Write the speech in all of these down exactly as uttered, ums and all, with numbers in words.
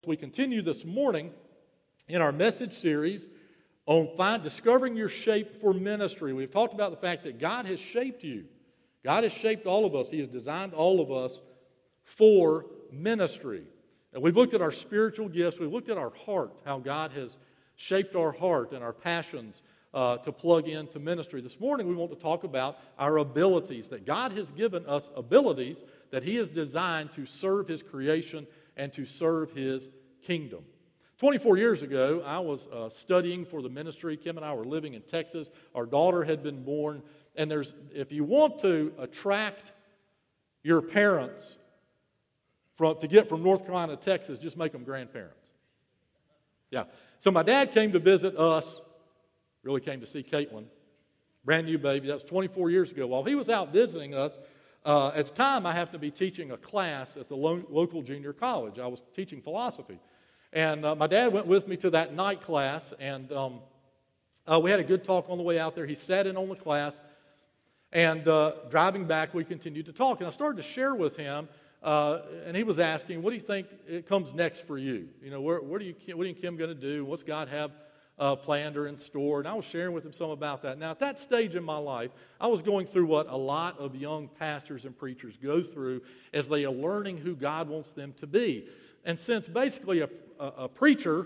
We continue this morning in our message series on find, discovering your shape for ministry. We've talked about the fact that God has shaped you. God has shaped all of us. He has designed all of us for ministry. And we've looked at our spiritual gifts. We've looked at our heart, how God has shaped our heart and our passions uh, to plug into ministry. This morning we want to talk about our abilities, that God has given us abilities that He has designed to serve His creation and to serve His kingdom. twenty-four years ago, I was uh, studying for the ministry. Kim and I were living in Texas. Our daughter had been born. And there's, if you want to attract your parents from, to get from North Carolina to Texas, just make them grandparents. Yeah. So my dad came to visit us, really came to see Caitlin, brand new baby. That was twenty-four years ago. While he was out visiting us, uh, at the time I happened to be teaching a class at the lo- local junior college. I was teaching philosophy. And uh, my dad went with me to that night class, and um, uh, we had a good talk on the way out there. He sat in on the class, and uh, driving back, we continued to talk. And I started to share with him, uh, and he was asking, what do you think it comes next for you? You know, where, where do you, what are you and Kim going to do? What's God have uh, planned or in store? And I was sharing with him some about that. Now, at that stage in my life, I was going through what a lot of young pastors and preachers go through as they are learning who God wants them to be. And since basically a, a, a preacher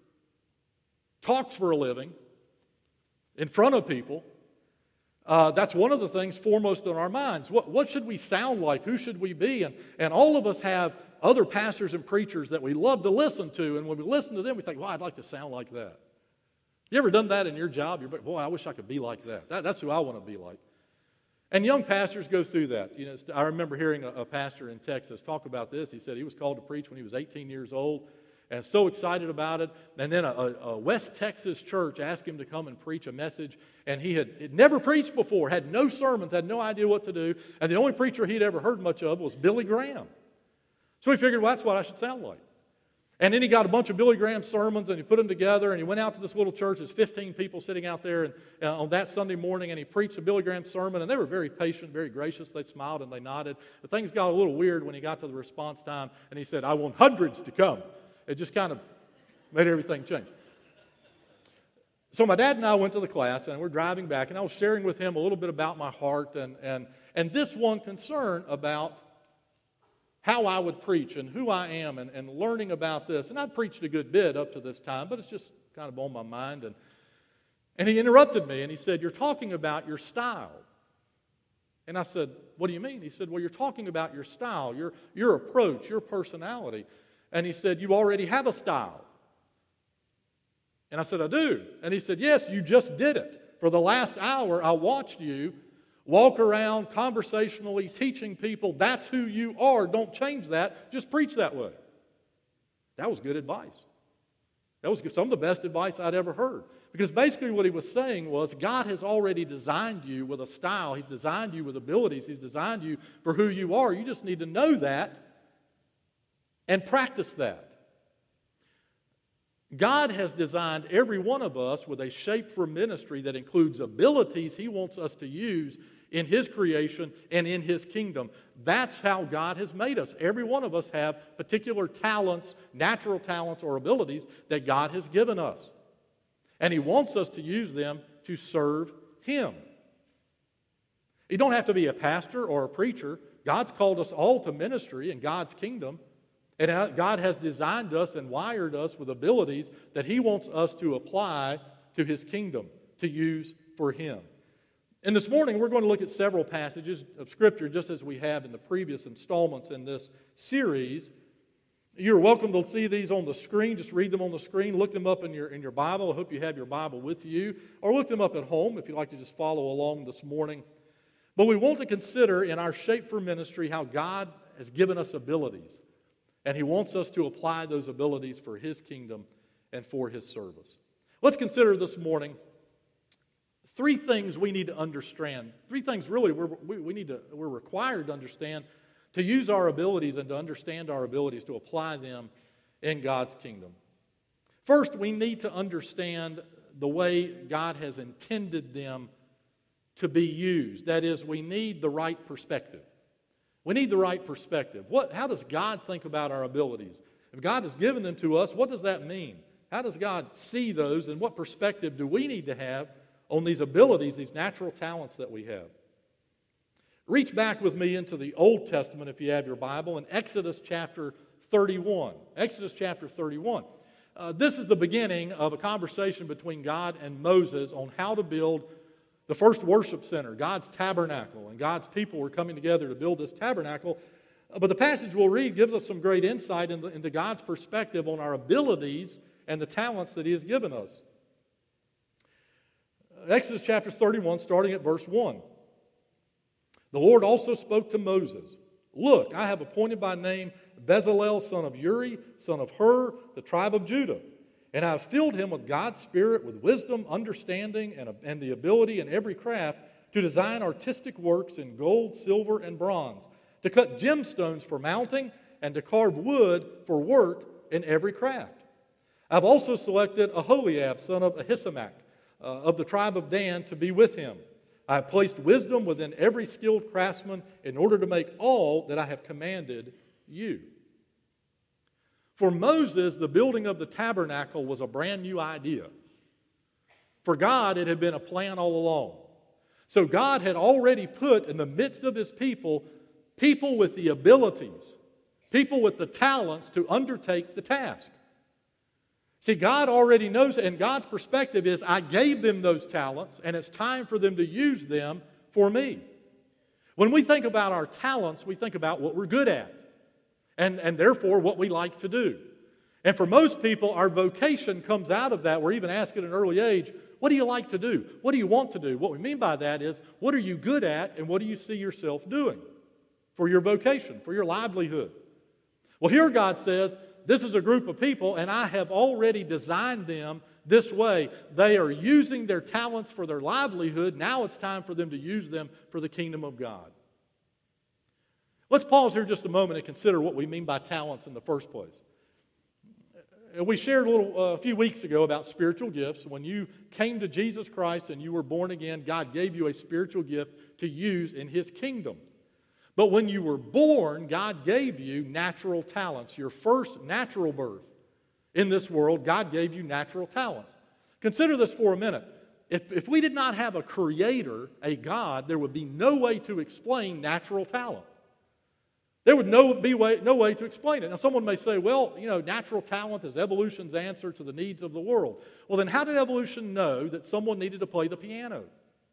talks for a living in front of people, uh, that's one of the things foremost on our minds. What, what should we sound like? Who should we be? And, and all of us have other pastors and preachers that we love to listen to. And when we listen to them, we think, well, I'd like to sound like that. You ever done that in your job? You're like, boy, I wish I could be like that. that that's who I want to be like. And young pastors go through that. You know, I remember hearing a, a pastor in Texas talk about this. He said he was called to preach when he was eighteen years old and so excited about it. And then a, a West Texas church asked him to come and preach a message. And he had, had never preached before, had no sermons, had no idea what to do. And the only preacher he'd ever heard much of was Billy Graham. So he figured, well, that's what I should sound like. And then he got a bunch of Billy Graham sermons and he put them together and he went out to this little church. There's fifteen people sitting out there and, uh, on that Sunday morning, and he preached a Billy Graham sermon, and they were very patient, very gracious. They smiled and they nodded. But things got a little weird when he got to the response time, and he said, I want hundreds to come. It just kind of made everything change. So my dad and I went to the class, and we're driving back, and I was sharing with him a little bit about my heart and, and, and this one concern about how I would preach and who I am and, and learning about this. And I'd preached a good bit up to this time, but it's just kind of on my mind. And, and he interrupted me, and he said, you're talking about your style. And I said, what do you mean? He said, well, you're talking about your style, your, your approach, your personality. And he said, you already have a style. And I said, I do. And he said, yes, you just did it. For the last hour, I watched you walk around conversationally teaching people that's who you are. Don't change that. Just preach that way. That was good advice. That was some of the best advice I'd ever heard. Because basically what he was saying was God has already designed you with a style. He's designed you with abilities. He's designed you for who you are. You just need to know that and practice that. God has designed every one of us with a shape for ministry that includes abilities He wants us to use in His creation and in His kingdom. That's how God has made us. Every one of us have particular talents, natural talents or abilities that God has given us. And He wants us to use them to serve Him. You don't have to be a pastor or a preacher. God's called us all to ministry in God's kingdom. And God has designed us and wired us with abilities that He wants us to apply to His kingdom, to use for Him. And this morning we're going to look at several passages of Scripture just as we have in the previous installments in this series. You're welcome to see these on the screen. Just read them on the screen. Look them up in your, in your Bible. I hope you have your Bible with you. Or look them up at home if you'd like to just follow along this morning. But we want to consider in our shape for ministry how God has given us abilities. And He wants us to apply those abilities for His kingdom and for His service. Let's consider this morning three things we need to understand. Three things really we're, we, we need to, we're required to understand to use our abilities and to understand our abilities to apply them in God's kingdom. First, we need to understand the way God has intended them to be used. That is, we need the right perspective. We need the right perspective. What, how does God think about our abilities? If God has given them to us, what does that mean? How does God see those, and what perspective do we need to have on these abilities, these natural talents that we have? Reach back with me into the Old Testament if you have your Bible in Exodus chapter thirty-one. Exodus chapter thirty-one. Uh, this is the beginning of a conversation between God and Moses on how to build the first worship center, God's tabernacle. And God's people were coming together to build this tabernacle. But the passage we'll read gives us some great insight into, into God's perspective on our abilities and the talents that He has given us. Exodus chapter thirty-one, starting at verse one. The Lord also spoke to Moses, "Look, I have appointed by name Bezalel, son of Uri, son of Hur, the tribe of Judah. And I have filled him with God's Spirit, with wisdom, understanding, and, and the ability in every craft to design artistic works in gold, silver, and bronze, to cut gemstones for mounting, and to carve wood for work in every craft. I've also selected Aholiab, son of Ahisamach, uh, of the tribe of Dan, to be with him. I have placed wisdom within every skilled craftsman in order to make all that I have commanded you." For Moses, the building of the tabernacle was a brand new idea. For God, it had been a plan all along. So God had already put in the midst of His people, people with the abilities, people with the talents to undertake the task. See, God already knows, and God's perspective is, I gave them those talents, and it's time for them to use them for me. When we think about our talents, we think about what we're good at, and, and therefore what we like to do. And for most people, our vocation comes out of that. We're even asked at an early age, what do you like to do? What do you want to do? What we mean by that is, what are you good at, and what do you see yourself doing for your vocation, for your livelihood? Well, here God says, this is a group of people, and I have already designed them this way. They are using their talents for their livelihood. Now it's time for them to use them for the kingdom of God. Let's pause here just a moment and consider what we mean by talents in the first place. We shared a little uh, a few weeks ago about spiritual gifts. When you came to Jesus Christ and you were born again, God gave you a spiritual gift to use in His kingdom. But when you were born, God gave you natural talents. Your first natural birth in this world, God gave you natural talents. Consider this for a minute. If, if we did not have a creator, a God, there would be no way to explain natural talent. There would no, be way, no way to explain it. Now, someone may say, well, you know, natural talent is evolution's answer to the needs of the world. Well, then how did evolution know that someone needed to play the piano?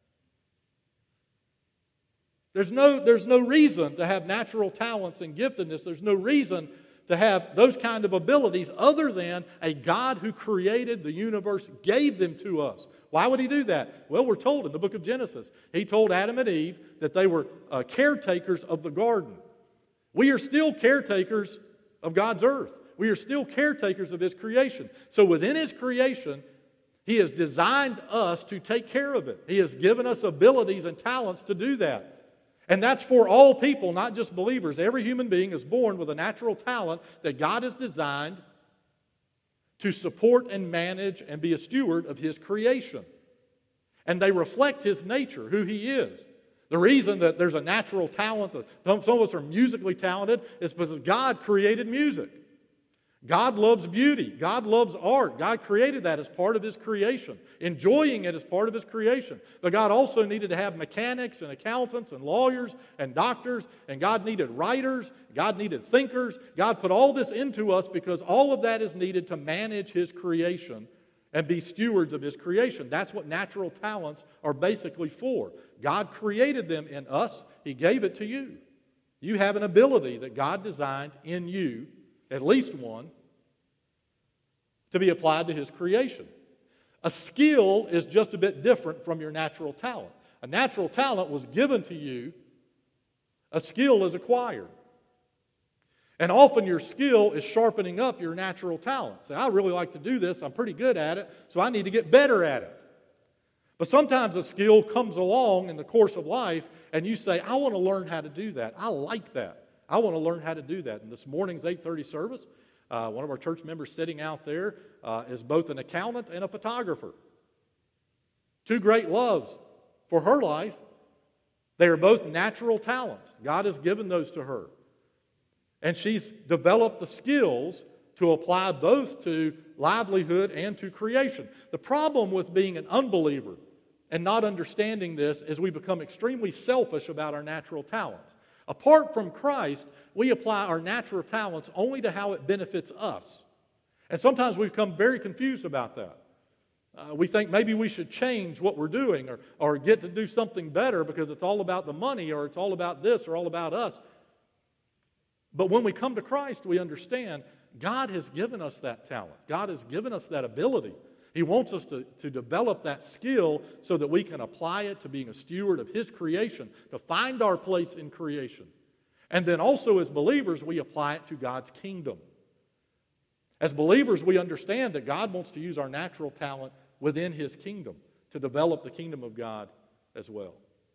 There's no, there's no reason to have natural talents and giftedness. There's no reason to have those kind of abilities other than a God who created the universe gave them to us. Why would He do that? Well, we're told in the book of Genesis. He told Adam and Eve that they were uh, caretakers of the garden. We are still caretakers of God's earth. We are still caretakers of His creation. So within His creation, He has designed us to take care of it. He has given us abilities and talents to do that. And that's for all people, not just believers. Every human being is born with a natural talent that God has designed to support and manage and be a steward of His creation. And they reflect His nature, who He is. The reason that there's a natural talent, that some of us are musically talented, is because God created music. God loves beauty. God loves art. God created that as part of His creation. Enjoying it as part of His creation. But God also needed to have mechanics and accountants and lawyers and doctors, and God needed writers. God needed thinkers. God put all this into us because all of that is needed to manage His creation and be stewards of His creation. That's what natural talents are basically for. God created them in us. He gave it to you. You have an ability that God designed in you, at least one, to be applied to His creation. A skill is just a bit different from your natural talent. A natural talent was given to you. A skill is acquired. And often your skill is sharpening up your natural talent. Say, I really like to do this. I'm pretty good at it, so I need to get better at it. But sometimes a skill comes along in the course of life, and you say, I want to learn how to do that. I like that. I want to learn how to do that. And this morning's eight thirty service, uh, one of our church members sitting out there uh, is both an accountant and a photographer. Two great loves for her life. They are both natural talents. God has given those to her. And she's developed the skills to apply both to livelihood and to creation. The problem with being an unbeliever and not understanding this is we become extremely selfish about our natural talents. Apart from Christ, we apply our natural talents only to how it benefits us. And sometimes we become very confused about that. Uh, we think maybe we should change what we're doing or, or get to do something better because it's all about the money or it's all about this or all about us. But when we come to Christ, we understand God has given us that talent. God has given us that ability. He wants us to, to develop that skill so that we can apply it to being a steward of His creation, to find our place in creation. And then also as believers, we apply it to God's kingdom. As believers, we understand that God wants to use our natural talent within His kingdom to develop the kingdom of God as well.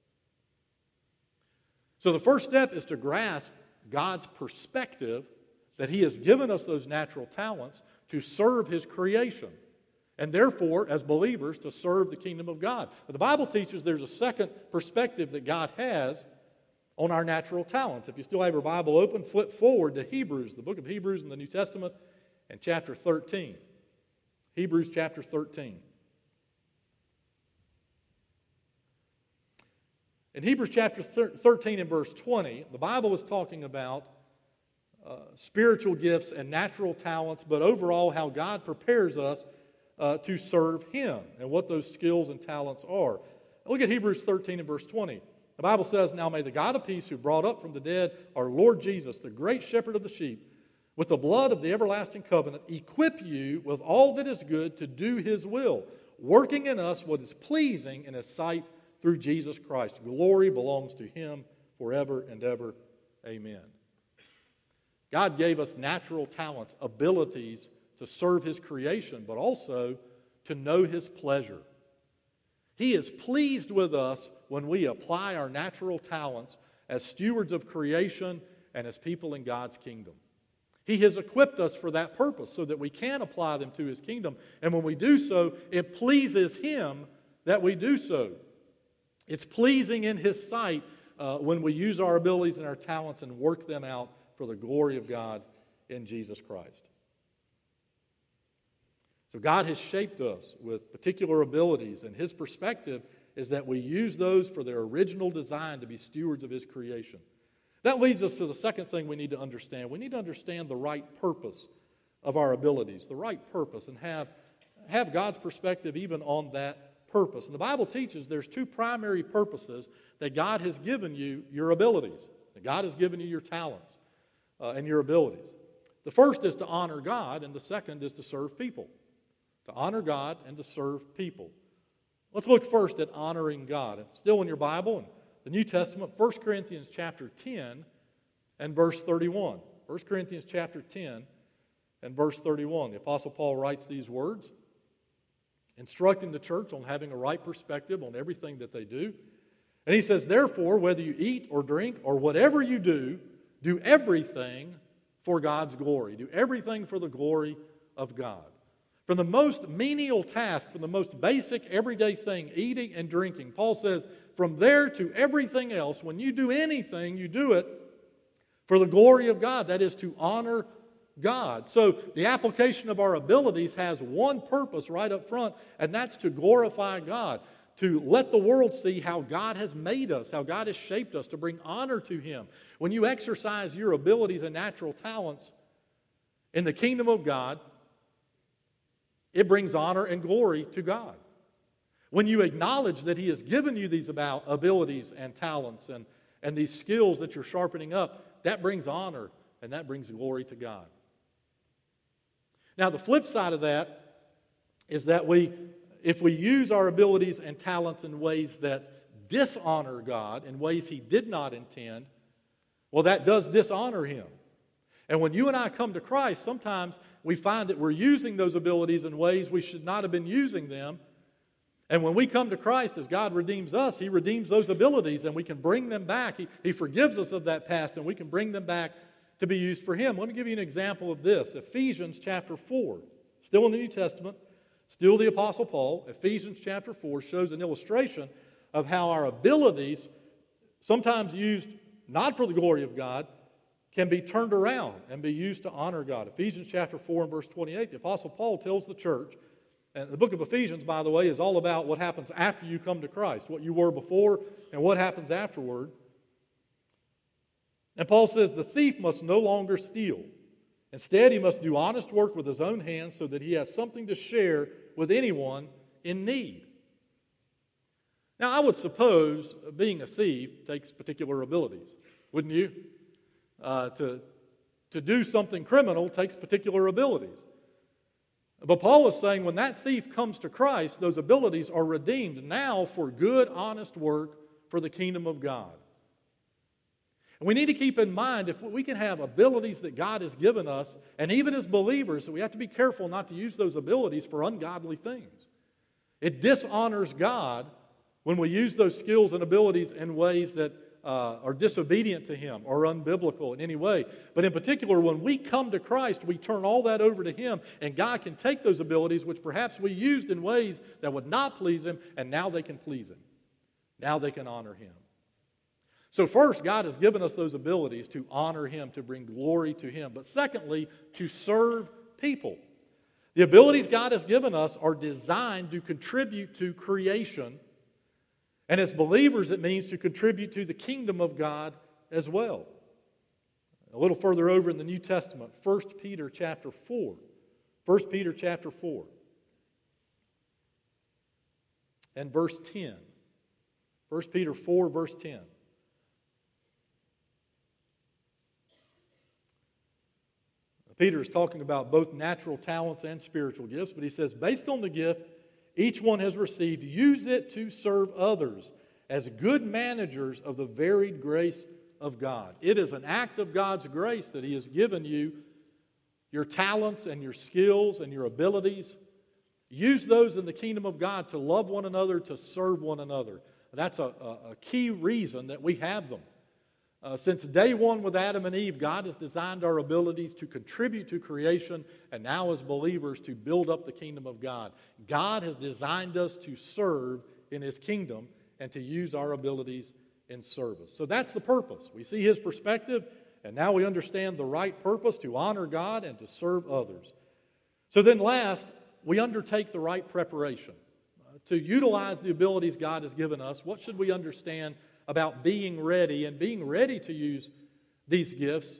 So the first step is to grasp God's perspective that He has given us those natural talents to serve His creation. And therefore, as believers, to serve the kingdom of God. But the Bible teaches there's a second perspective that God has on our natural talents. If you still have your Bible open, flip forward to Hebrews, the book of Hebrews in the New Testament, and chapter thirteen. Hebrews chapter thirteen. In Hebrews chapter thirteen and verse twenty, the Bible is talking about uh, spiritual gifts and natural talents, but overall how God prepares us uh, to serve Him and what those skills and talents are. Look at Hebrews thirteen and verse twenty. The Bible says, "Now may the God of peace who brought up from the dead our Lord Jesus, the great shepherd of the sheep, with the blood of the everlasting covenant, equip you with all that is good to do His will, working in us what is pleasing in His sight through Jesus Christ. Glory belongs to Him forever and ever. Amen." God gave us natural talents, abilities to serve His creation, but also to know His pleasure. He is pleased with us when we apply our natural talents as stewards of creation and as people in God's kingdom. He has equipped us for that purpose so that we can apply them to His kingdom. And when we do so, it pleases Him that we do so. It's pleasing in His sight uh, when we use our abilities and our talents and work them out for the glory of God in Jesus Christ. So God has shaped us with particular abilities, and His perspective is that we use those for their original design to be stewards of His creation. That leads us to the second thing we need to understand. We need to understand the right purpose of our abilities, the right purpose, and have, have God's perspective even on that purpose. And the Bible teaches there's two primary purposes that God has given you your abilities, that God has given you your talents uh, and your abilities. The first is to honor God, and the second is to serve people. To honor God and to serve people. Let's look first at honoring God. It's still in your Bible, in the New Testament, First Corinthians chapter ten and verse thirty-one. First Corinthians chapter ten and verse thirty-one. The Apostle Paul writes these words, instructing the church on having a right perspective on everything that they do. And he says, "Therefore, whether you eat or drink or whatever you do, do everything for God's glory." Do everything for the glory of God. From the most menial task, from the most basic everyday thing, eating and drinking, Paul says, from there to everything else, when you do anything, you do it for the glory of God. That is to honor God. So the application of our abilities has one purpose right up front, and that's to glorify God, to let the world see how God has made us, how God has shaped us, to bring honor to Him. When you exercise your abilities and natural talents in the kingdom of God, it brings honor and glory to God. When you acknowledge that He has given you these about abilities and talents and, and these skills that you're sharpening up, that brings honor and that brings glory to God. Now, the flip side of that is that we, if we use our abilities and talents in ways that dishonor God, in ways He did not intend, well, that does dishonor Him. And when you and I come to Christ, sometimes we find that we're using those abilities in ways we should not have been using them. And when we come to Christ, as God redeems us, He redeems those abilities and we can bring them back. He, he forgives us of that past and we can bring them back to be used for Him. Let me give you an example of this. Ephesians chapter four, still in the New Testament, still the Apostle Paul. Ephesians chapter four shows an illustration of how our abilities, sometimes used not for the glory of God, can be turned around and be used to honor God. Ephesians chapter four and verse twenty-eight, the Apostle Paul tells the church, and the book of Ephesians, by the way, is all about what happens after you come to Christ, what you were before and what happens afterward. And Paul says, the thief must no longer steal. Instead, he must do honest work with his own hands so that he has something to share with anyone in need. Now, I would suppose being a thief takes particular abilities, wouldn't you? Uh, to, to do something criminal takes particular abilities. But Paul is saying when that thief comes to Christ, those abilities are redeemed now for good, honest work for the kingdom of God. And we need to keep in mind if we can have abilities that God has given us, and even as believers, we have to be careful not to use those abilities for ungodly things. It dishonors God when we use those skills and abilities in ways that uh, are disobedient to Him or unbiblical in any way. But in particular, when we come to Christ, we turn all that over to Him, and God can take those abilities, which perhaps we used in ways that would not please Him, and now they can please Him. Now they can honor Him. So first, God has given us those abilities to honor Him, to bring glory to Him. But secondly, to serve people. The abilities God has given us are designed to contribute to creation. And as believers, it means to contribute to the kingdom of God as well. A little further over in the New Testament, First Peter chapter four. First Peter chapter four. And verse ten. First Peter four, verse ten. Peter is talking about both natural talents and spiritual gifts, but he says, based on the gift each one has received, use it to serve others as good managers of the varied grace of God. It is an act of God's grace that He has given you your talents and your skills and your abilities. Use those in the kingdom of God to love one another, to serve one another. That's a, a, a key reason that we have them. Uh, since day one with Adam and Eve, God has designed our abilities to contribute to creation, and now as believers to build up the kingdom of God. God has designed us to serve in His kingdom and to use our abilities in service. So that's the purpose. We see His perspective, and now we understand the right purpose to honor God and to serve others. So then last, we undertake the right preparation. Uh, to utilize the abilities God has given us, what should we understand about being ready and being ready to use these gifts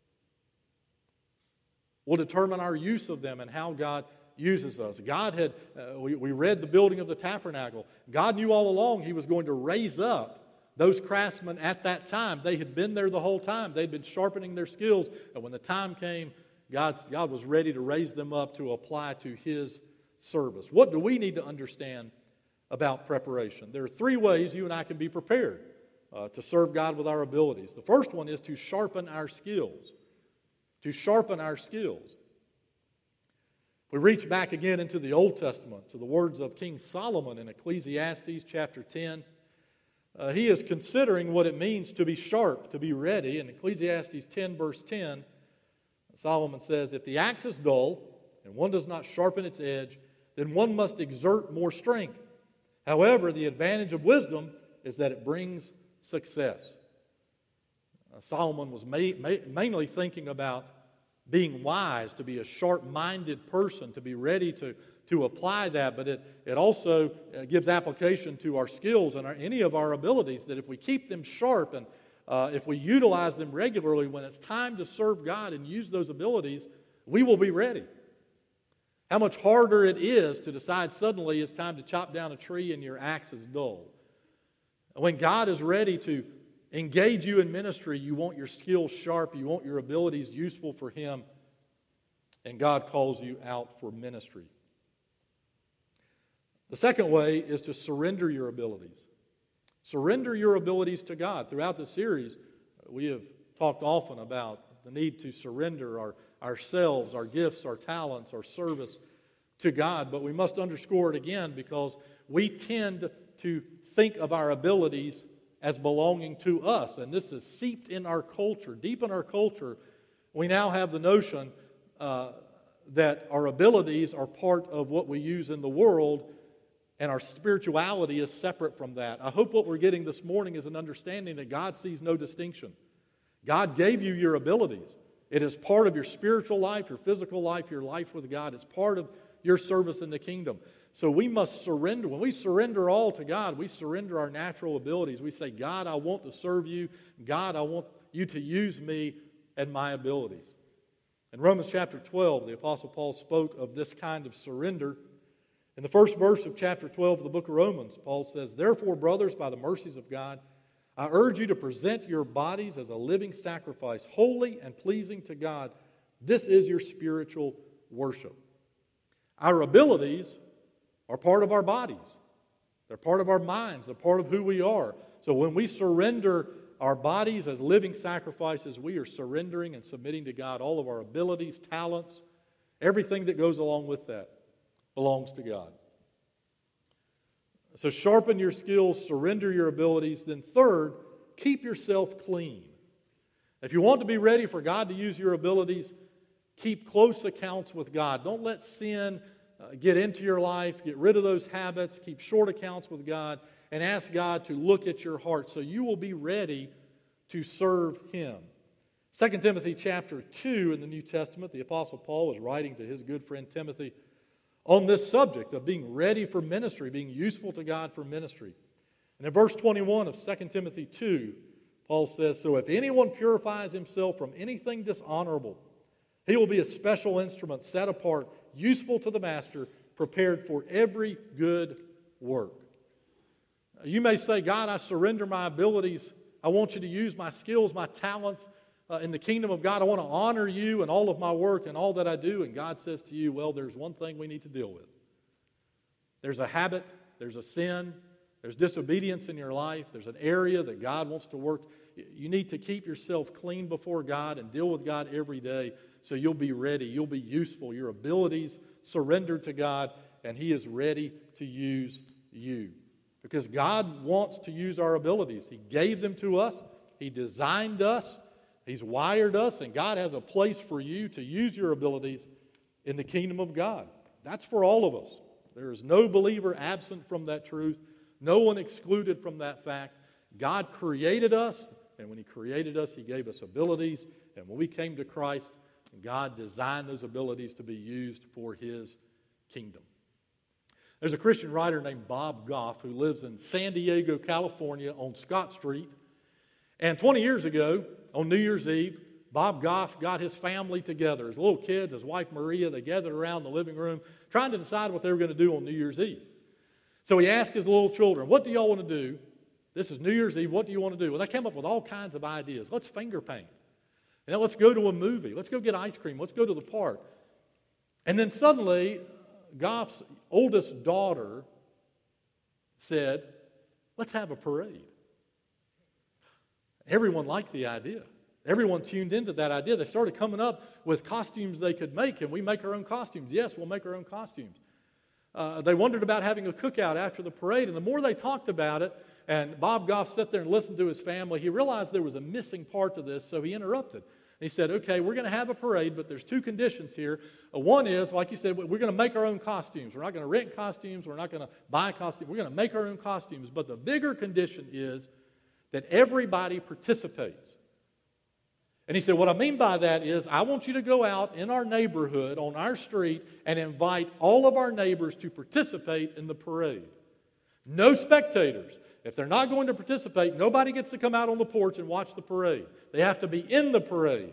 will determine our use of them and how God uses us. God had, uh, we, we read the building of the tabernacle. God knew all along He was going to raise up those craftsmen at that time. They had been there the whole time. They'd been sharpening their skills. And when the time came, God's, God was ready to raise them up to apply to His service. What do we need to understand about preparation? There are three ways you and I can be prepared uh, to serve God with our abilities. The first one is to sharpen our skills. To sharpen our skills. We reach back again into the Old Testament to the words of King Solomon in Ecclesiastes chapter ten. Uh, he is considering what it means to be sharp, to be ready. In Ecclesiastes ten, verse ten, Solomon says, if the axe is dull and one does not sharpen its edge, then one must exert more strength. However, the advantage of wisdom is that it brings success. Uh, Solomon was ma- ma- mainly thinking about being wise, to be a sharp-minded person, to be ready to, to apply that, but it, it also uh, gives application to our skills and our, any of our abilities, that if we keep them sharp and uh, if we utilize them regularly, when it's time to serve God and use those abilities, we will be ready. How much harder it is to decide suddenly it's time to chop down a tree and your axe is dull. When God is ready to engage you in ministry, you want your skills sharp, you want your abilities useful for Him, and God calls you out for ministry. The second way is to surrender your abilities. Surrender your abilities to God. Throughout this series, we have talked often about the need to surrender our ourselves, our gifts, our talents, our service to God. But we must underscore it again because we tend to think of our abilities as belonging to us. And this is seeped in our culture, deep in our culture. We now have the notion uh, that our abilities are part of what we use in the world, and our spirituality is separate from that. I hope what we're getting this morning is an understanding that God sees no distinction. God gave you your abilities. It is part of your spiritual life, your physical life, your life with God. It's part of your service in the kingdom. So we must surrender. When we surrender all to God, we surrender our natural abilities. We say, God, I want to serve you. God, I want you to use me and my abilities. In Romans chapter twelve, the Apostle Paul spoke of this kind of surrender. In the first verse of chapter twelve of the book of Romans, Paul says, therefore, brothers, by the mercies of God, I urge you to present your bodies as a living sacrifice, holy and pleasing to God. This is your spiritual worship. Our abilities are part of our bodies. They're part of our minds. They're part of who we are. So when we surrender our bodies as living sacrifices, we are surrendering and submitting to God all of our abilities, talents, everything that goes along with that belongs to God. So sharpen your skills, surrender your abilities. Then third, keep yourself clean. If you want to be ready for God to use your abilities, keep close accounts with God. Don't let sin uh, get into your life. Get rid of those habits. Keep short accounts with God and ask God to look at your heart so you will be ready to serve Him. Second Timothy chapter two in the New Testament, the Apostle Paul is writing to his good friend Timothy on this subject of being ready for ministry, being useful to God for ministry. And in verse twenty-one of Second Timothy two, Paul says, so if anyone purifies himself from anything dishonorable, he will be a special instrument set apart, useful to the master, prepared for every good work. You may say, God, I surrender my abilities. I want you to use my skills, my talents uh, in the kingdom of God. I want to honor you in all of my work and all that I do. And God says to you, well, there's one thing we need to deal with. There's a habit, there's a sin, there's disobedience in your life, there's an area that God wants to work. You need to keep yourself clean before God and deal with God every day so you'll be ready, you'll be useful, your abilities surrendered to God, and He is ready to use you. Because God wants to use our abilities. He gave them to us. He designed us. He's wired us. And God has a place for you to use your abilities in the kingdom of God. That's for all of us. There is no believer absent from that truth. No one excluded from that fact. God created us. And when He created us, He gave us abilities. And when we came to Christ, God designed those abilities to be used for His kingdom. There's a Christian writer named Bob Goff who lives in San Diego, California on Scott Street. And twenty years ago, on New Year's Eve, Bob Goff got his family together. His little kids, his wife Maria, they gathered around the living room trying to decide what they were going to do on New Year's Eve. So he asked his little children, what do y'all want to do? This is New Year's Eve. What do you want to do? Well, they came up with all kinds of ideas. Let's finger paint. And then let's go to a movie. Let's go get ice cream. Let's go to the park. And then suddenly, Goff's oldest daughter said, let's have a parade. Everyone liked the idea. Everyone tuned into that idea. They started coming up with costumes they could make. Can we make our own costumes? Yes, we'll make our own costumes. Uh, they wondered about having a cookout after the parade. And the more they talked about it, and Bob Goff sat there and listened to his family, he realized there was a missing part to this, so he interrupted. He said, okay, we're going to have a parade, but there's two conditions here. Uh, one is, like you said, we're going to make our own costumes. We're not going to rent costumes. We're not going to buy costumes. We're going to make our own costumes. But the bigger condition is that everybody participates. And he said, what I mean by that is I want you to go out in our neighborhood, on our street, and invite all of our neighbors to participate in the parade. No spectators. If they're not going to participate, nobody gets to come out on the porch and watch the parade. They have to be in the parade.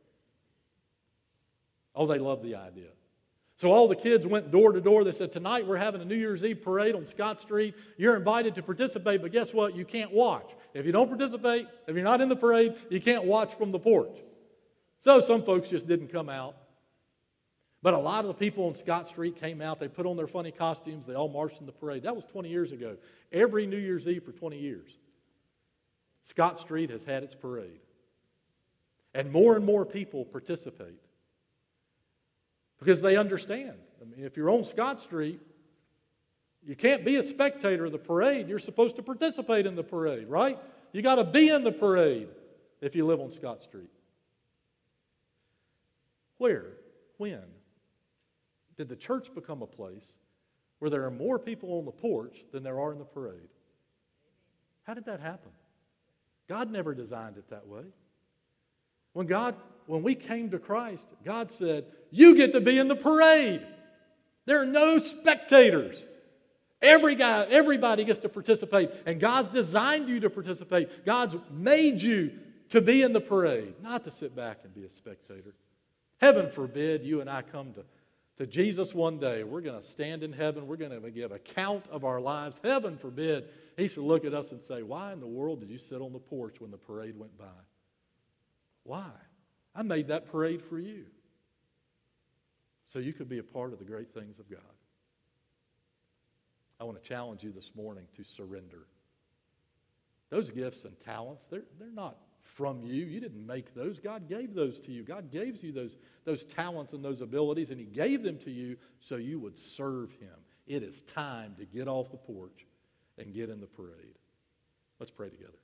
Oh, they loved the idea. So all the kids went door to door. They said, tonight we're having a New Year's Eve parade on Scott Street. You're invited to participate, but guess what? You can't watch. If you don't participate, if you're not in the parade, you can't watch from the porch. So some folks just didn't come out. But a lot of the people on Scott Street came out. They put on their funny costumes. They all marched in the parade. That was twenty years ago. Every New Year's Eve for twenty years, Scott Street has had its parade. And more and more people participate. Because they understand. I mean, if you're on Scott Street, you can't be a spectator of the parade. You're supposed to participate in the parade, right? You got to be in the parade if you live on Scott Street. Where? When? Did the church become a place where there are more people on the porch than there are in the parade? How did that happen? God never designed it that way. When God, when we came to Christ, God said, you get to be in the parade. There are no spectators. Every guy, everybody gets to participate, and God's designed you to participate. God's made you to be in the parade, not to sit back and be a spectator. Heaven forbid you and I come to, to Jesus one day. We're going to stand in heaven. We're going to give account of our lives. Heaven forbid He should look at us and say, why in the world did you sit on the porch when the parade went by? Why? I made that parade for you, so you could be a part of the great things of God. I want to challenge you this morning to surrender. Those gifts and talents, they're, they're not from you. You didn't make those. God gave those to you. God gave you those, those talents and those abilities, and He gave them to you so you would serve Him. It is time to get off the porch and get in the parade. Let's pray together.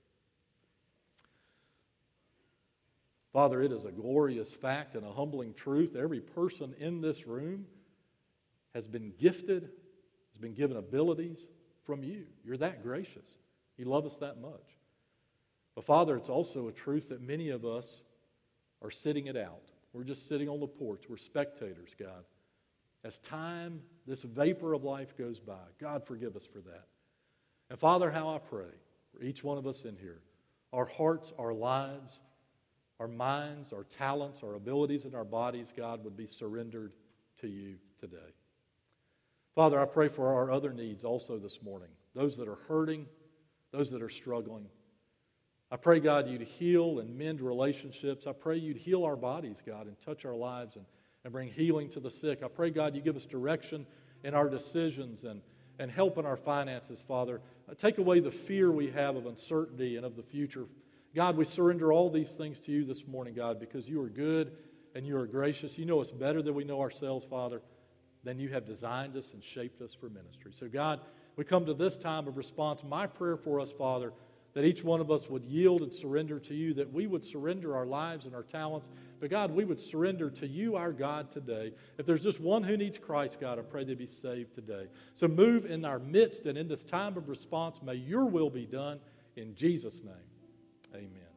Father, it is a glorious fact and a humbling truth. Every person in this room has been gifted, has been given abilities from you. You're that gracious. You love us that much. But Father, it's also a truth that many of us are sitting it out. We're just sitting on the porch. We're spectators, God. As time, this vapor of life goes by, God, forgive us for that. And Father, how I pray for each one of us in here, our hearts, our lives, our minds, our talents, our abilities, and our bodies, God, would be surrendered to you today. Father, I pray for our other needs also this morning, those that are hurting, those that are struggling. I pray, God, you'd heal and mend relationships. I pray you'd heal our bodies, God, and touch our lives and, and bring healing to the sick. I pray, God, you give us direction in our decisions and, and help in our finances, Father. Take away the fear we have of uncertainty and of the future. God, we surrender all these things to you this morning, God, because you are good and you are gracious. You know us better than we know ourselves, Father. Then you have designed us and shaped us for ministry. So, God, we come to this time of response. My prayer for us, Father, that each one of us would yield and surrender to you, that we would surrender our lives and our talents. But, God, we would surrender to you, our God, today. If there's just one who needs Christ, God, I pray they be saved today. So move in our midst, and in this time of response, may your will be done in Jesus' name. Amen.